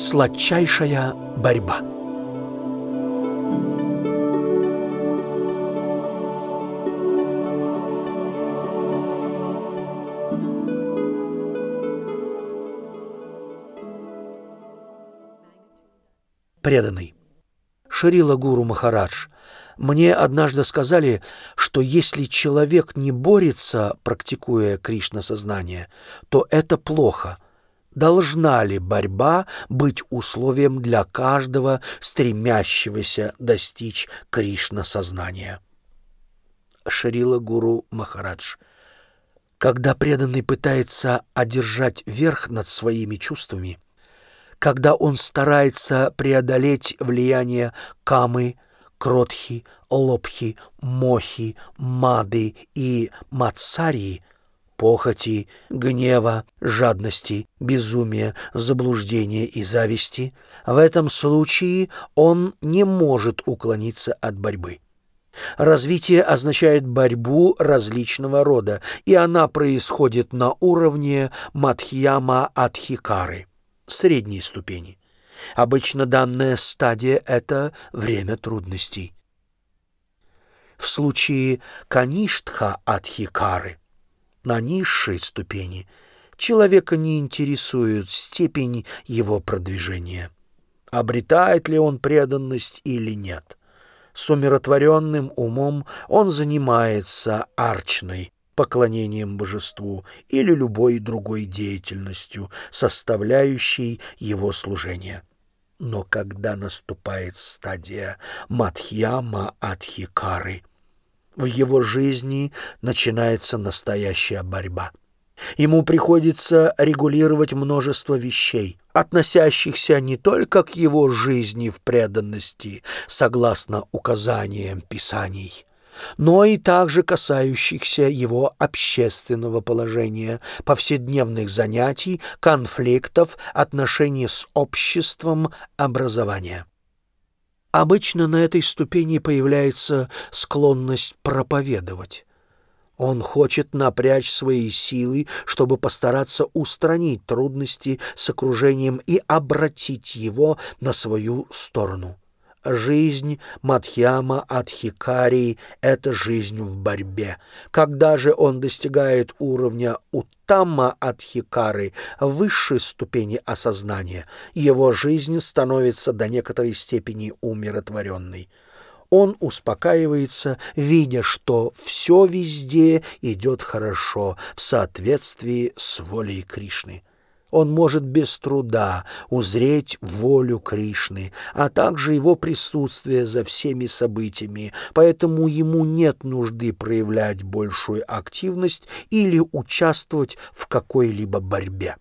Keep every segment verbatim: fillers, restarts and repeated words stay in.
Сладчайшая борьба. Преданный. Шрила Гуру Махарадж, мне однажды сказали, что если человек не борется, практикуя Кришна-сознание, то это плохо. Должна ли борьба быть условием для каждого, стремящегося достичь Кришна-сознания? Шрила Гуру Махарадж. Когда преданный пытается одержать верх над своими чувствами, когда он старается преодолеть влияние камы, кротхи, лобхи, мохи, мады и матсарии, похоти, гнева, жадности, безумия, заблуждения и зависти, в этом случае он не может уклониться от борьбы. Развитие означает борьбу различного рода, и она происходит на уровне Мадхьяма-Адхикары, средней ступени. Обычно данная стадия — это время трудностей. В случае Каништха-Адхикары, на низшей ступени, человека не интересует степень его продвижения. Обретает ли он преданность или нет? С умиротворенным умом он занимается арчной, поклонением божеству или любой другой деятельностью, составляющей его служение. Но когда наступает стадия Мадхьяма-Адхикары, в его жизни начинается настоящая борьба. Ему приходится регулировать множество вещей, относящихся не только к его жизни в преданности, согласно указаниям Писаний, но и также касающихся его общественного положения, повседневных занятий, конфликтов, отношений с обществом, образования. Обычно на этой ступени появляется склонность проповедовать. Он хочет напрячь свои силы, чтобы постараться устранить трудности с окружением и обратить его на свою сторону. Жизнь Мадхьяма-Адхикари — это жизнь в борьбе. Когда же он достигает уровня Уттама-Адхикары, высшей ступени осознания, его жизнь становится до некоторой степени умиротворенной. Он успокаивается, видя, что все везде идет хорошо, в соответствии с волей Кришны. Он может без труда узреть волю Кришны, а также его присутствие за всеми событиями, поэтому ему нет нужды проявлять большую активность или участвовать в какой-либо борьбе.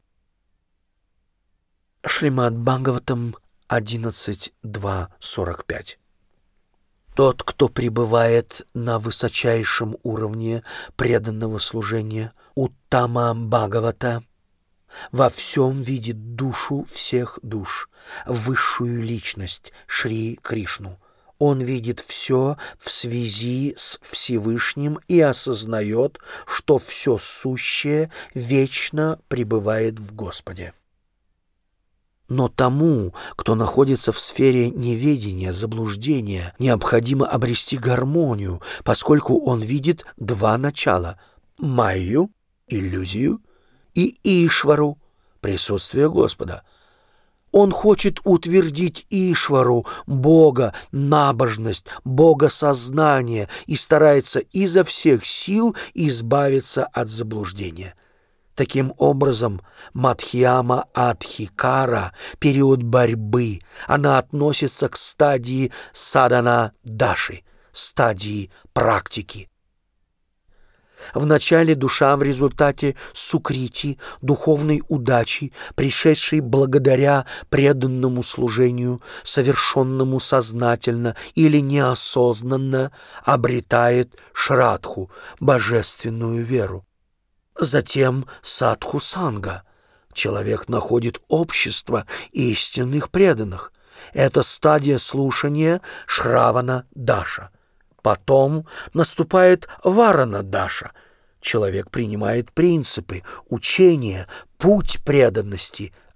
Шримад Бхагаватам одиннадцать два сорок пять. Тот, кто пребывает на высочайшем уровне преданного служения Уттама Бхагавата, во всем видит душу всех душ, высшую личность Шри Кришну. Он видит все в связи с Всевышним и осознает, что все сущее вечно пребывает в Господе. Но тому, кто находится в сфере неведения, заблуждения, необходимо обрести гармонию, поскольку он видит два начала — майю, иллюзию, и Ишвару, присутствие Господа. Он хочет утвердить Ишвару, Бога, набожность, богосознание и старается изо всех сил избавиться от заблуждения. Таким образом, Мадхьяма-Адхикара — период борьбы. Она относится к стадии садана-даши, стадии практики. Вначале душа в результате сукрити, духовной удачи, пришедшей благодаря преданному служению, совершенному сознательно или неосознанно, обретает шрадху, божественную веру. Затем садху-санга. Человек находит общество истинных преданных. Это стадия слушания Шравана-даша. Потом наступает Варана-даша. Человек принимает принципы, учения, путь преданности,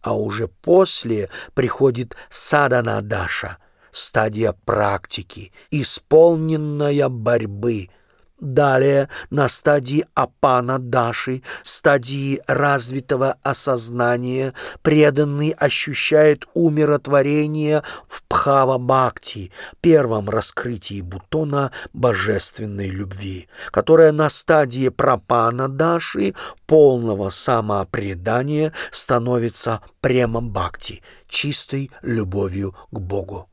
а уже после приходит садана-даша, стадия практики, исполненная борьбы. Далее на стадии апана-даши, стадии развитого осознания, преданный ощущает умиротворение в бхава-бхакти, первом раскрытии бутона божественной любви, которая на стадии прапана-даши, полного самопредания, становится према-бхакти, чистой любовью к Богу.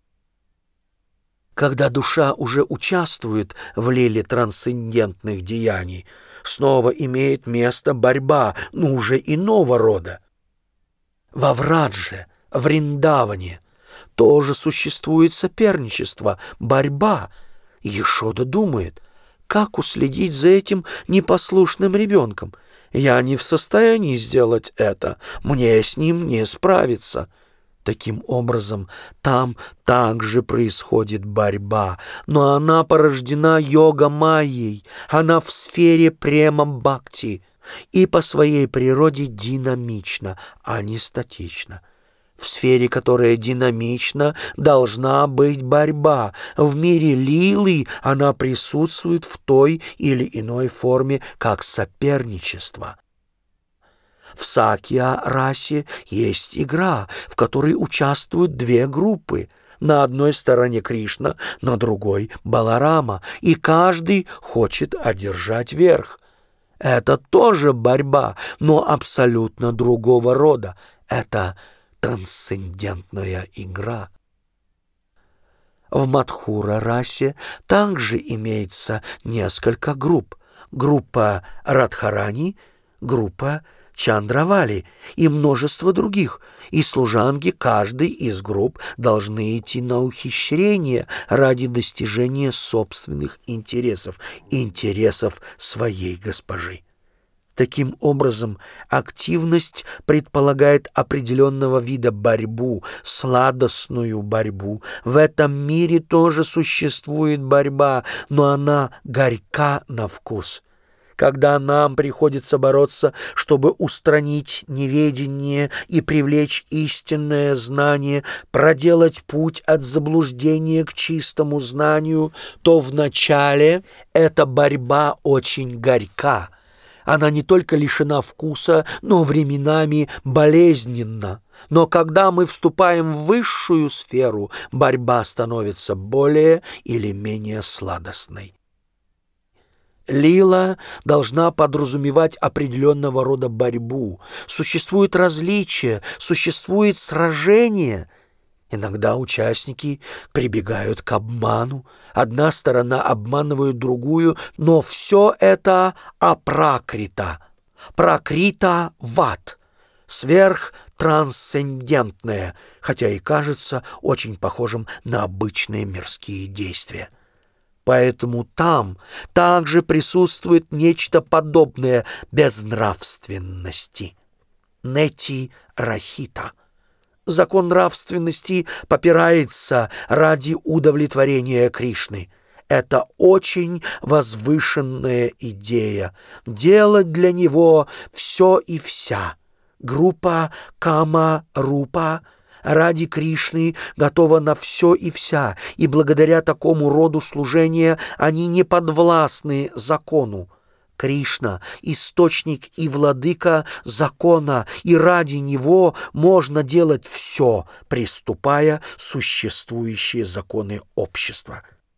Когда душа уже участвует в лиле трансцендентных деяний, снова имеет место борьба, но уже иного рода. Во Врадже, в Вриндаване тоже существует соперничество, борьба. Ешода думает, как уследить за этим непослушным ребенком? Я не в состоянии сделать это, мне с ним не справиться. Таким образом, там также происходит борьба, но она порождена йога-майей, она в сфере према-бхакти и по своей природе динамична, а не статична. В сфере, которая динамична, должна быть борьба. В мире лилы она присутствует в той или иной форме, как соперничество. В сакья-расе есть игра, в которой участвуют две группы. На одной стороне Кришна, на другой — Баларама, и каждый хочет одержать верх. Это тоже борьба, но абсолютно другого рода. Это трансцендентная игра. В Мадхура-расе также имеется несколько групп. Группа Радхарани, группа Чандравали и множество других, и служанки каждой из групп должны идти на ухищрение ради достижения собственных интересов, интересов своей госпожи. Таким образом, активность предполагает определенного вида борьбу, сладостную борьбу. В этом мире тоже существует борьба, но она горька на вкус. Когда нам приходится бороться, чтобы устранить неведение и привлечь истинное знание, проделать путь от заблуждения к чистому знанию, то вначале эта борьба очень горька. Она не только лишена вкуса, но временами болезненна. Но когда мы вступаем в высшую сферу, борьба становится более или менее сладостной. Лила должна подразумевать определенного рода борьбу. Существует различие, существует сражение. Иногда участники прибегают к обману. Одна сторона обманывает другую, но все это апракрита. Пракрита ват, сверхтрансцендентное, хотя и кажется очень похожим на обычные мирские действия. Поэтому там также присутствует нечто подобное безнравственности. Нети-рахита. Закон нравственности попирается ради удовлетворения Кришны. Это очень возвышенная идея. Делать для него все и вся. Группа Кама-рупа ради Кришны готова на все и вся, и благодаря такому роду служения они не подвластны закону. Кришна — источник и владыка закона, и ради него можно делать все, приступая существующие законы общества.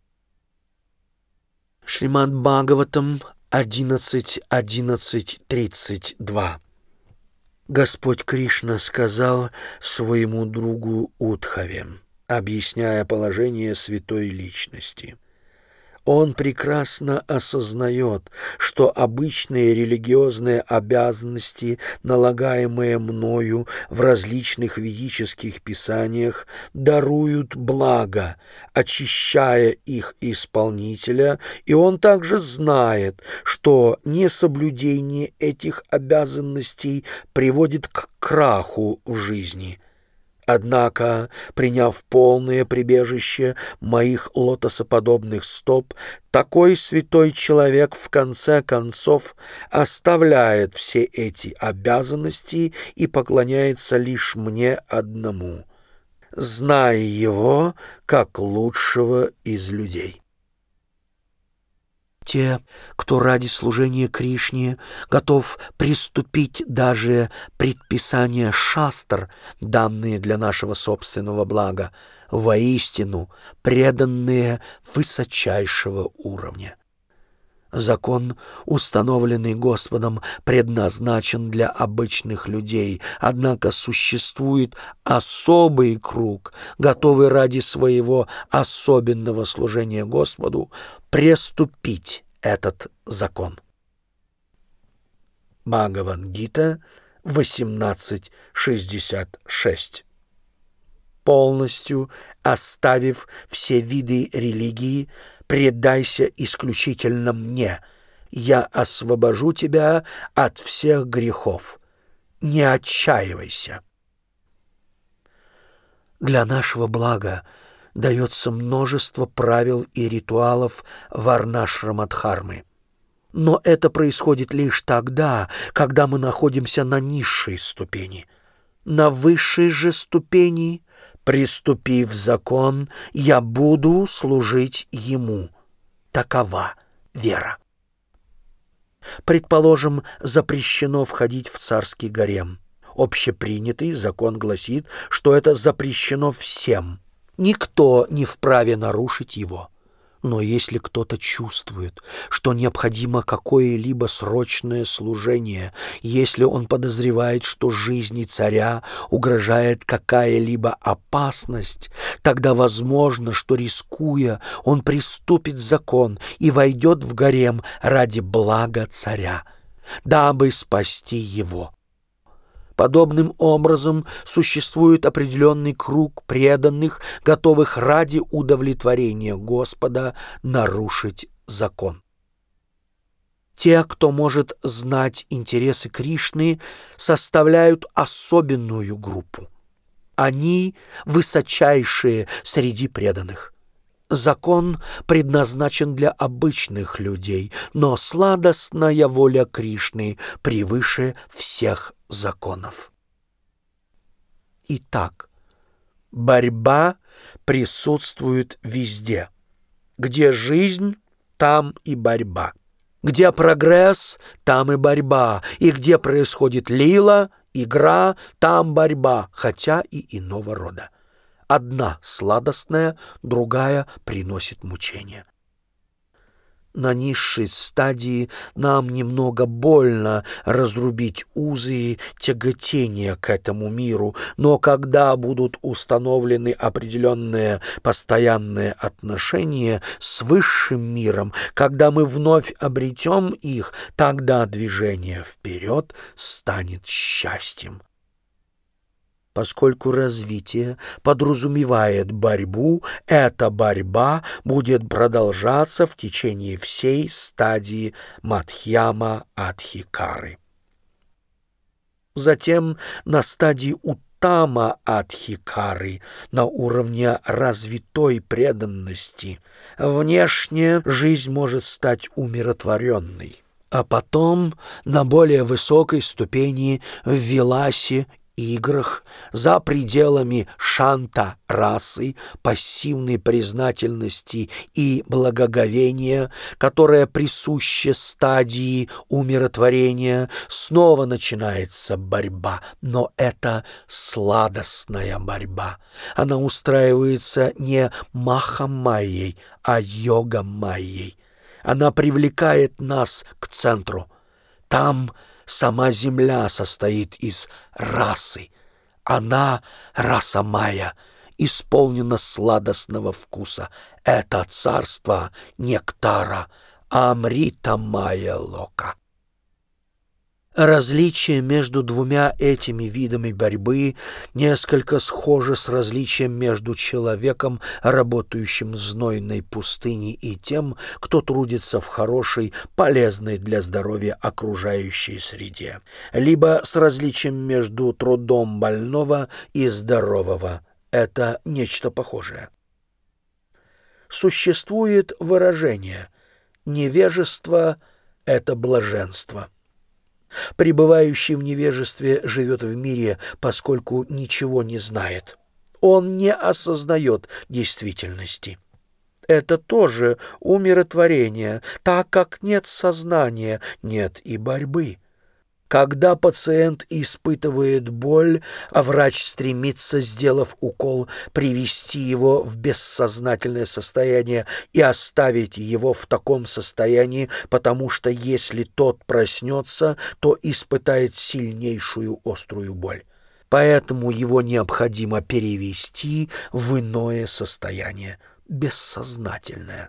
Шримад Бхагаватам одиннадцать одиннадцать тридцать два. Господь Кришна сказал своему другу Удхаве, объясняя положение святой личности: он прекрасно осознает, что обычные религиозные обязанности, налагаемые мною в различных ведических писаниях, даруют благо, очищая их исполнителя, и он также знает, что несоблюдение этих обязанностей приводит к краху в жизни. Однако, приняв полное прибежище моих лотосоподобных стоп, такой святой человек в конце концов оставляет все эти обязанности и поклоняется лишь мне одному, зная его как лучшего из людей. Те, кто ради служения Кришне готов приступить даже предписания шастр, данные для нашего собственного блага, воистину преданные высочайшего уровня. Закон, установленный Господом, предназначен для обычных людей, однако существует особый круг, готовый ради своего особенного служения Господу преступить этот закон. Бхагавад-гита восемнадцать шестьдесят шесть. Полностью оставив все виды религии, предайся исключительно мне. Я освобожу тебя от всех грехов. Не отчаивайся. Для нашего блага дается множество правил и ритуалов варнашрама-дхармы. Но это происходит лишь тогда, когда мы находимся на низшей ступени. На высшей же ступени, приступив закон, я буду служить ему. Такова вера. Предположим, запрещено входить в царский гарем. Общепринятый закон гласит, что это запрещено всем. Никто не вправе нарушить его. Но если кто-то чувствует, что необходимо какое-либо срочное служение, если он подозревает, что жизни царя угрожает какая-либо опасность, тогда возможно, что, рискуя, он приступит закон и войдет в гарем ради блага царя, дабы спасти его. Подобным образом существует определенный круг преданных, готовых ради удовлетворения Господа нарушить закон. Те, кто может знать интересы Кришны, составляют особенную группу. Они высочайшие среди преданных. Закон предназначен для обычных людей, но сладостная воля Кришны превыше всех законов. Итак, борьба присутствует везде. Где жизнь, там и борьба. Где прогресс, там и борьба. И где происходит лила, игра, там борьба, хотя и иного рода. Одна сладостная, другая приносит мучения. На низшей стадии нам немного больно разрубить узы тяготения к этому миру, но когда будут установлены определенные постоянные отношения с высшим миром, когда мы вновь обретем их, тогда движение вперед станет счастьем. Поскольку развитие подразумевает борьбу, эта борьба будет продолжаться в течение всей стадии Мадхьяма-Адхикары. Затем на стадии Уттама-Адхикары, на уровне развитой преданности, внешне жизнь может стать умиротворенной, а потом на более высокой ступени в Виласе, играх, за пределами шанта-расы, пассивной признательности и благоговения, которая присуща стадии умиротворения, снова начинается борьба, но это сладостная борьба. Она устраивается не маха-майей, а йога-майей. Она привлекает нас к центру. Там сама земля состоит из расы. Она, раса майя, исполнена сладостного вкуса. Это царство нектара, амрита майя лока. Различие между двумя этими видами борьбы несколько схоже с различием между человеком, работающим в знойной пустыне, и тем, кто трудится в хорошей, полезной для здоровья окружающей среде, либо с различием между трудом больного и здорового. Это нечто похожее. Существует выражение «невежество — это блаженство». Пребывающий в невежестве живет в мире, поскольку ничего не знает. Он не осознает действительности. Это тоже умиротворение, так как нет сознания, нет и борьбы. Когда пациент испытывает боль, а врач стремится, сделав укол, привести его в бессознательное состояние и оставить его в таком состоянии, потому что если тот проснется, то испытает сильнейшую острую боль. Поэтому его необходимо перевести в иное состояние, бессознательное.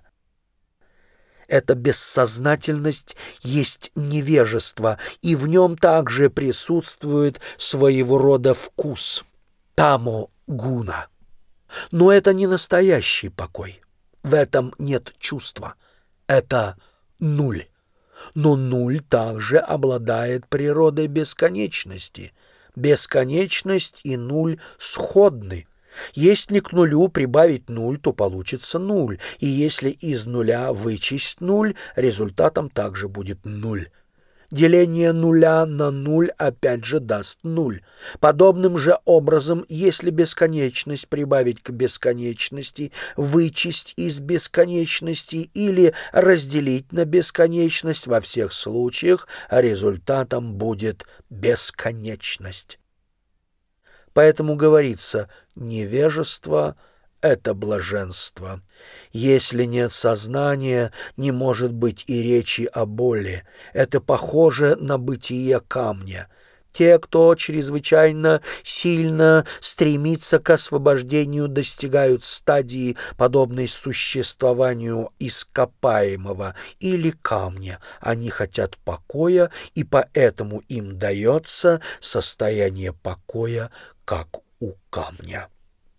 Эта бессознательность есть невежество, и в нем также присутствует своего рода вкус — тамо-гуна. Но это не настоящий покой. В этом нет чувства. Это нуль. Но нуль также обладает природой бесконечности. Бесконечность и нуль сходны. Если к нулю прибавить нуль, то получится нуль, и если из нуля вычесть нуль, результатом также будет нуль. Деление нуля на нуль опять же даст нуль. Подобным же образом, если бесконечность прибавить к бесконечности, вычесть из бесконечности или разделить на бесконечность, во всех случаях результатом будет бесконечность. Поэтому говорится, невежество — это блаженство. Если нет сознания, не может быть и речи о боли. Это похоже на бытие камня. Те, кто чрезвычайно сильно стремится к освобождению, достигают стадии, подобной существованию ископаемого или камня. Они хотят покоя, и поэтому им дается состояние покоя, как у камня.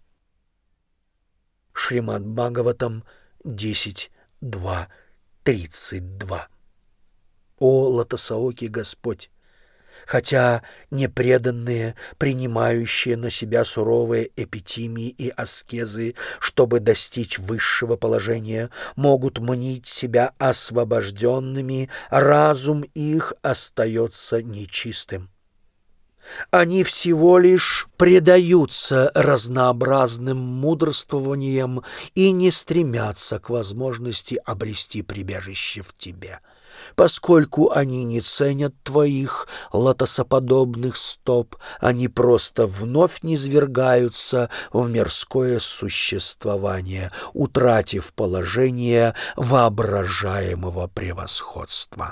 Шримад Бхагаватам десять два тридцать два. О Лотосаоки Господь! Хотя непреданные, принимающие на себя суровые эпитимии и аскезы, чтобы достичь высшего положения, могут мнить себя освобожденными, разум их остается нечистым. Они всего лишь предаются разнообразным мудрствованиям и не стремятся к возможности обрести прибежище в тебе. Поскольку они не ценят твоих лотосоподобных стоп, они просто вновь низвергаются в мирское существование, утратив положение воображаемого превосходства.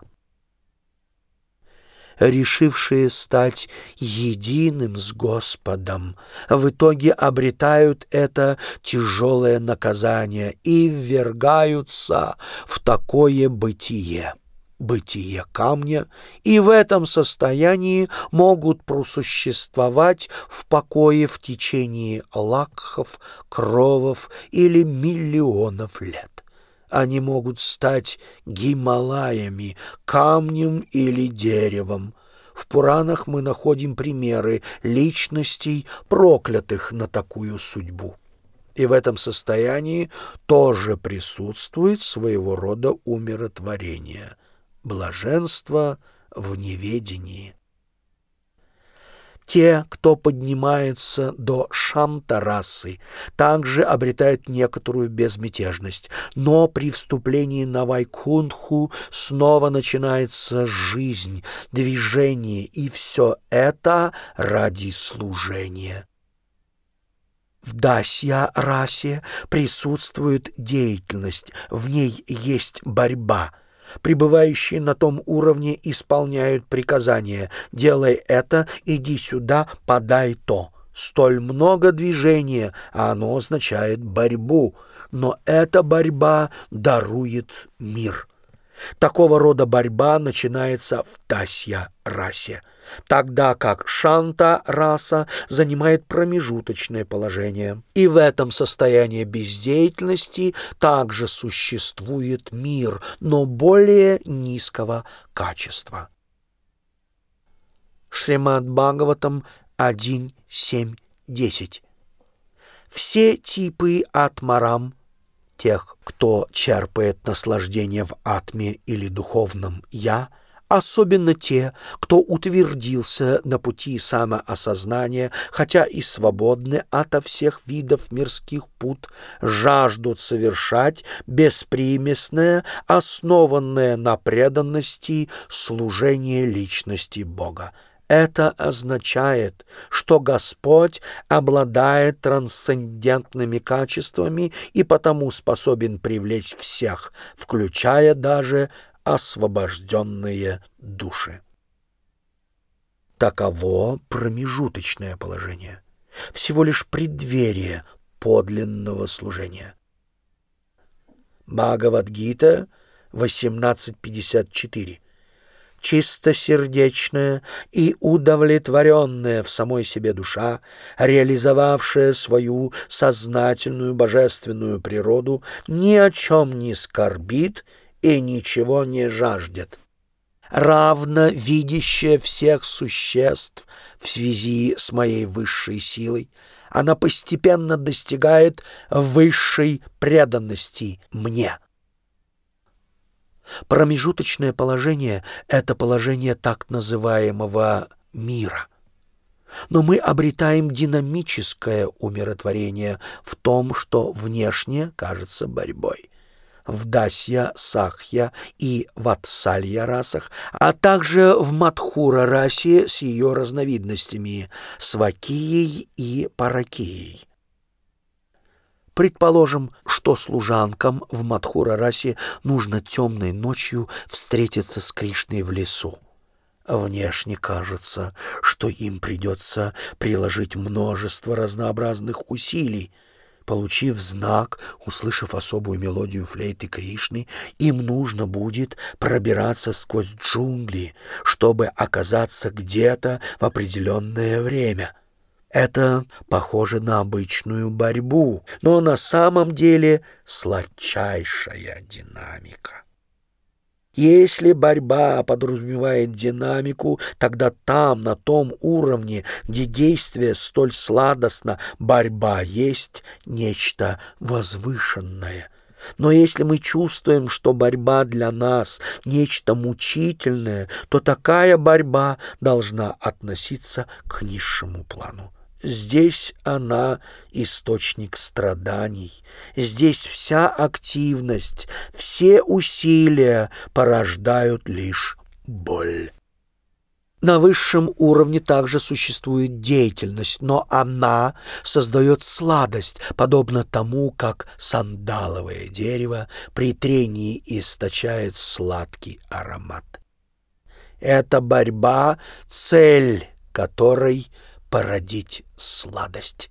Решившие стать единым с Господом, в итоге обретают это тяжелое наказание и ввергаются в такое бытие, бытие камня, и в этом состоянии могут просуществовать в покое в течение лакхов, кровов или миллионов лет. Они могут стать Гималаями, камнем или деревом. В Пуранах мы находим примеры личностей, проклятых на такую судьбу. И в этом состоянии тоже присутствует своего рода умиротворение, блаженство в неведении. Те, кто поднимается до Шантарасы, также обретают некоторую безмятежность, но при вступлении на Вайкунтху снова начинается жизнь, движение, и все это ради служения. В Дасья-расе присутствует деятельность, в ней есть борьба. Пребывающие на том уровне исполняют приказания: «Делай это, иди сюда, подай то». Столь много движения, а оно означает борьбу, но эта борьба дарует мир. Такого рода борьба начинается в дасья-расе, тогда как шанта-раса занимает промежуточное положение. И в этом состоянии бездеятельности также существует мир, но более низкого качества. Шримад Бхагаватам один семь десять. Все типы атмарам, тех, кто черпает наслаждение в атме или духовном «я», особенно те, кто утвердился на пути самоосознания, хотя и свободны ото всех видов мирских пут, жаждут совершать беспримесное, основанное на преданности служение личности Бога. Это означает, что Господь обладает трансцендентными качествами и потому способен привлечь всех, включая даже освобожденные души. Таково промежуточное положение, всего лишь преддверие подлинного служения. Бхагавад-гита восемнадцать пятьдесят четыре. Чистосердечная и удовлетворенная в самой себе душа, реализовавшая свою сознательную божественную природу, ни о чем не скорбит и ничего не жаждет. Равно видящая всех существ в связи с моей высшей силой, она постепенно достигает высшей преданности мне. Промежуточное положение — это положение так называемого мира. Но мы обретаем динамическое умиротворение в том, что внешне кажется борьбой. В дасья, сахья и ватсалья расах, а также в мадхура расе с ее разновидностями свакией и паракией. Предположим, что служанкам в Мадхура-расе нужно темной ночью встретиться с Кришной в лесу. Внешне кажется, что им придется приложить множество разнообразных усилий. Получив знак, услышав особую мелодию флейты Кришны, им нужно будет пробираться сквозь джунгли, чтобы оказаться где-то в определенное время. Это похоже на обычную борьбу, но на самом деле сладчайшая динамика. Если борьба подразумевает динамику, тогда там, на том уровне, где действие столь сладостно, борьба есть нечто возвышенное. Но если мы чувствуем, что борьба для нас нечто мучительное, то такая борьба должна относиться к низшему плану. Здесь она источник страданий. Здесь вся активность, все усилия порождают лишь боль. На высшем уровне также существует деятельность, но она создает сладость, подобно тому, как сандаловое дерево при трении источает сладкий аромат. Эта борьба — цель которой — породить сладость.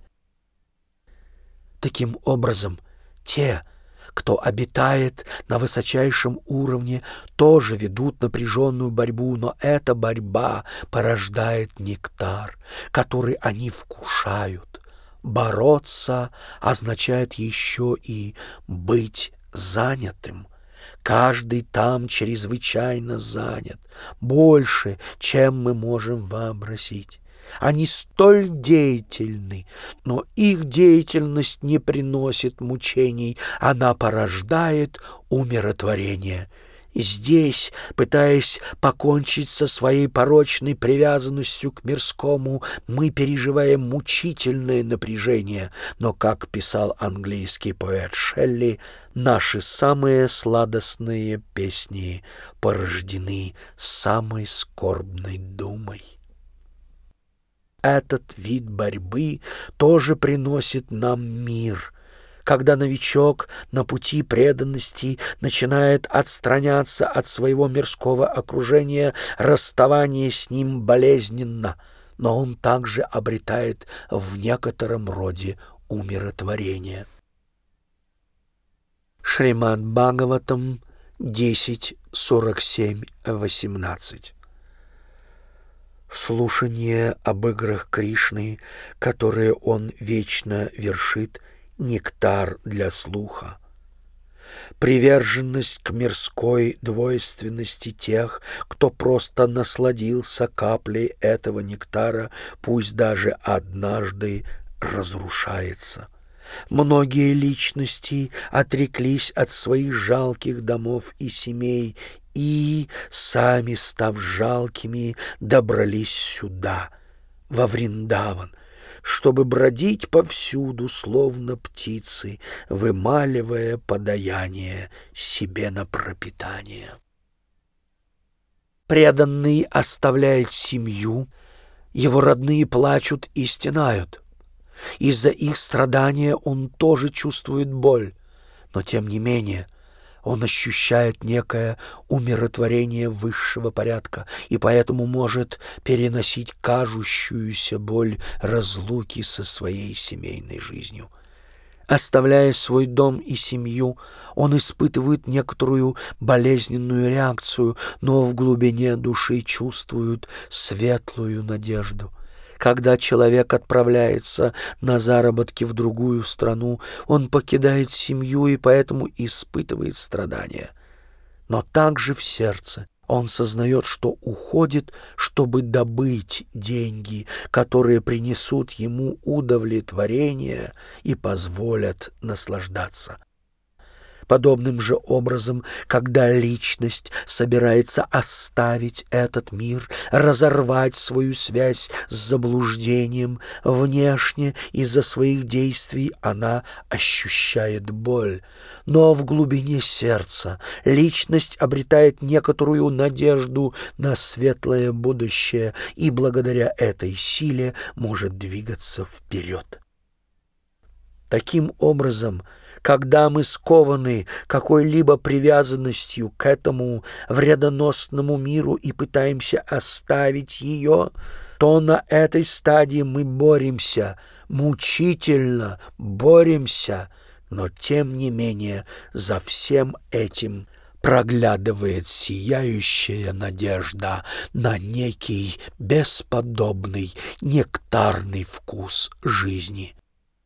Таким образом, те, кто обитает на высочайшем уровне, тоже ведут напряженную борьбу, но эта борьба порождает нектар, который они вкушают. Бороться означает еще и быть занятым. Каждый там чрезвычайно занят, больше, чем мы можем вообразить. Они столь деятельны, но их деятельность не приносит мучений, она порождает умиротворение. Здесь, пытаясь покончить со своей порочной привязанностью к мирскому, мы переживаем мучительное напряжение, но, как писал английский поэт Шелли, наши самые сладостные песни порождены самой скорбной думой. Этот вид борьбы тоже приносит нам мир. Когда новичок на пути преданности начинает отстраняться от своего мирского окружения, расставание с ним болезненно, но он также обретает в некотором роде умиротворение. Шримад Бхагаватам десять сорок семь восемнадцать. Слушание об играх Кришны, которые он вечно вершит, нектар для слуха. Приверженность к мирской двойственности тех, кто просто насладился каплей этого нектара, пусть даже однажды, разрушается. Многие личности отреклись от своих жалких домов и семей и, сами став жалкими, добрались сюда, во Вриндаван, чтобы бродить повсюду, словно птицы, вымаливая подаяние себе на пропитание. Преданный оставляет семью, его родные плачут и стенают. Из-за их страдания он тоже чувствует боль, но тем не менее он ощущает некое умиротворение высшего порядка и поэтому может переносить кажущуюся боль разлуки со своей семейной жизнью. Оставляя свой дом и семью, он испытывает некоторую болезненную реакцию, но в глубине души чувствует светлую надежду. Когда человек отправляется на заработки в другую страну, он покидает семью и поэтому испытывает страдания. Но также в сердце он сознает, что уходит, чтобы добыть деньги, которые принесут ему удовлетворение и позволят наслаждаться. Подобным же образом, когда личность собирается оставить этот мир, разорвать свою связь с заблуждением, внешне из-за своих действий она ощущает боль. Но в глубине сердца личность обретает некоторую надежду на светлое будущее и благодаря этой силе может двигаться вперед. Таким образом, когда мы скованы какой-либо привязанностью к этому вредоносному миру и пытаемся оставить ее, то на этой стадии мы боремся, мучительно боремся, но тем не менее за всем этим проглядывает сияющая надежда на некий бесподобный нектарный вкус жизни.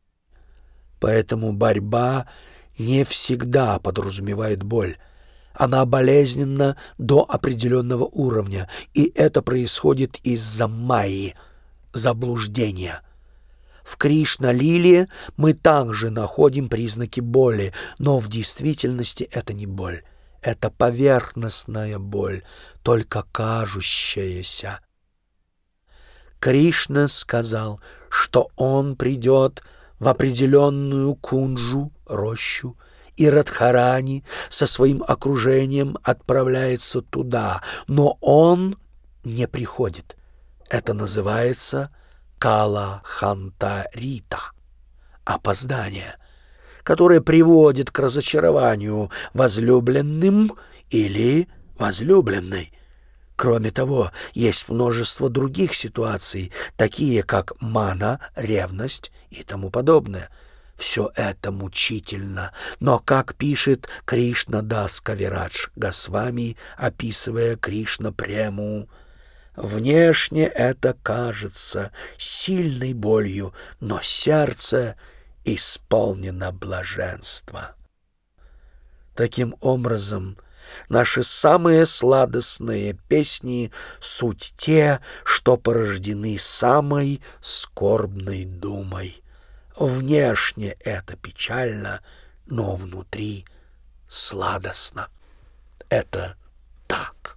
Поэтому борьба не всегда подразумевает боль. Она болезненна до определенного уровня, и это происходит из-за майи, заблуждения. В Кришна-лиле мы также находим признаки боли, но в действительности это не боль. Это поверхностная боль, только кажущаяся. Кришна сказал, что он придет в определенную кунджу, рощу, и Радхарани со своим окружением отправляется туда, но он не приходит. Это называется кала-ханта-рита, опоздание, которое приводит к разочарованию возлюбленным или возлюбленной. Кроме того, есть множество других ситуаций, такие как мана, ревность и тому подобное. Все это мучительно, но, как пишет Кришнадас Кавирадж Госвами, описывая Кришна-прему, внешне это кажется сильной болью, но сердце исполнено блаженства. Таким образом, наши самые сладостные песни — суть те, что порождены самой скорбной думой. Внешне это печально, но внутри сладостно. Это так.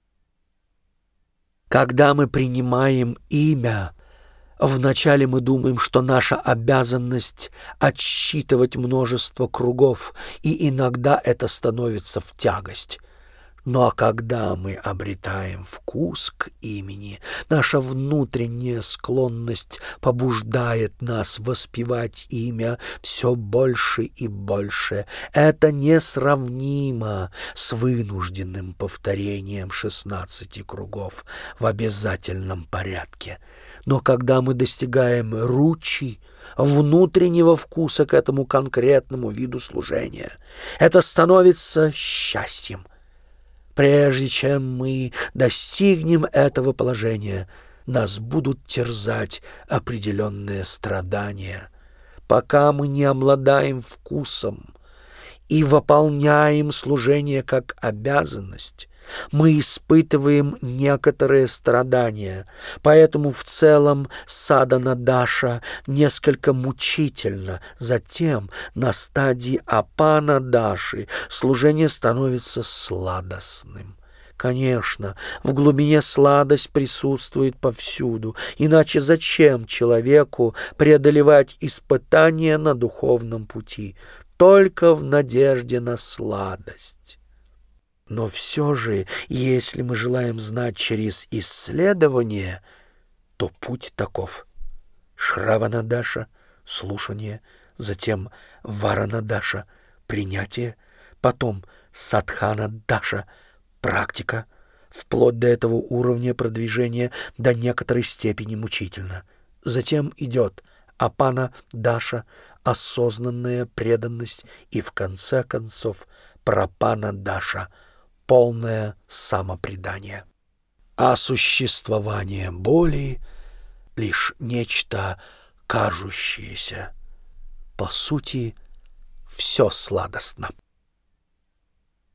Когда мы принимаем имя, вначале мы думаем, что наша обязанность отсчитывать множество кругов, и иногда это становится в тягость. Но когда мы обретаем вкус к имени, наша внутренняя склонность побуждает нас воспевать имя все больше и больше. Это несравнимо с вынужденным повторением шестнадцати кругов в обязательном порядке. Но когда мы достигаем ручи, внутреннего вкуса к этому конкретному виду служения. Это становится счастьем. Прежде чем мы достигнем этого положения, нас будут терзать определенные страдания. Пока мы не обладаем вкусом и выполняем служение как обязанность, мы испытываем некоторые страдания, поэтому в целом садхана даша несколько мучительно. Затем на стадии апана даши служение становится сладостным. Конечно, в глубине сладость присутствует повсюду, иначе зачем человеку преодолевать испытания на духовном пути? Только в надежде на сладость. Но все же, если мы желаем знать через исследование, то путь таков: Шравана даша — слушание, затем Варана даша — принятие, потом Садхана даша — практика, вплоть до этого уровня продвижения до некоторой степени мучительно. Затем идет Апана даша — осознанная преданность, и в конце концов Прапана даша — полное самопредание. А существование боли — лишь нечто кажущееся. По сути, все сладостно.